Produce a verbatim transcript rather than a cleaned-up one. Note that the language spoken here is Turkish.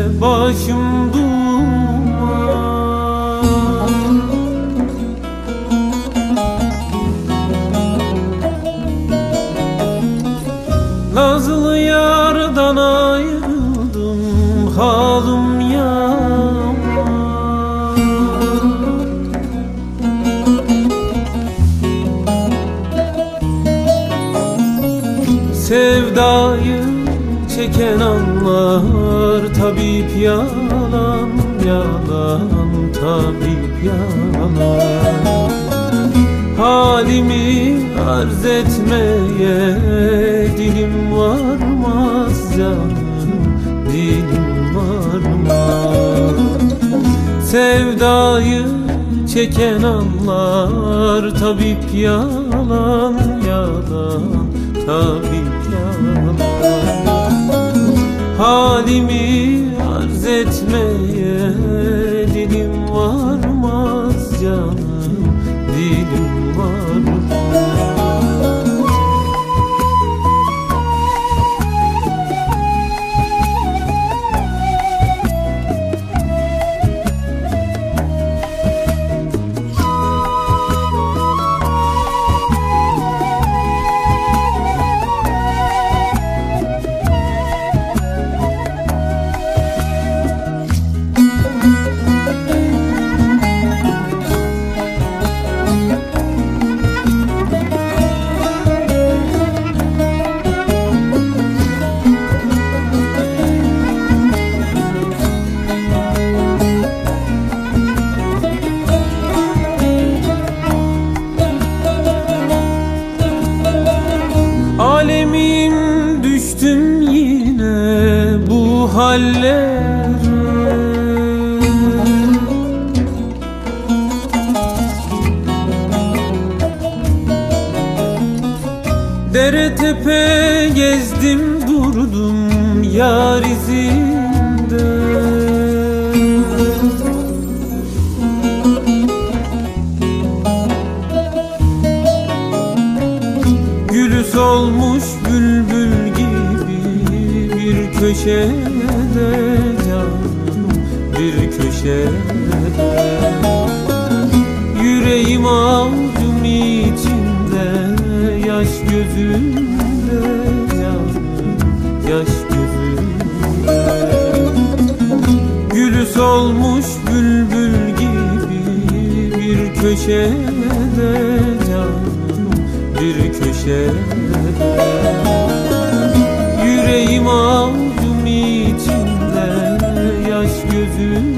başım duman. Nazlı yardan ayrıldım, halim yaman. Sevdayı çeken anlar tabip yalan, yalan tabip yalan. Halimi arz etmeye dilim varmaz canım, dilim varmaz. Sevdayı çeken anlar tabip yalan, yalan tabip yalan. Halimi arz etmeye dilim varmaz canım, dilim varmaz. Alemim düştüm yine bu hallere. Dere tepe gezdim durdum yar izinde. Gülü solmuş bülbül gibi bir köşede canım, bir köşede. Yüreğim avucum içinde, yaş gözümde canım, yaş gözümde. Gülü solmuş bülbül gibi bir köşede canım, bir köşede. Yüreğim avucum içinde, yaş gözüm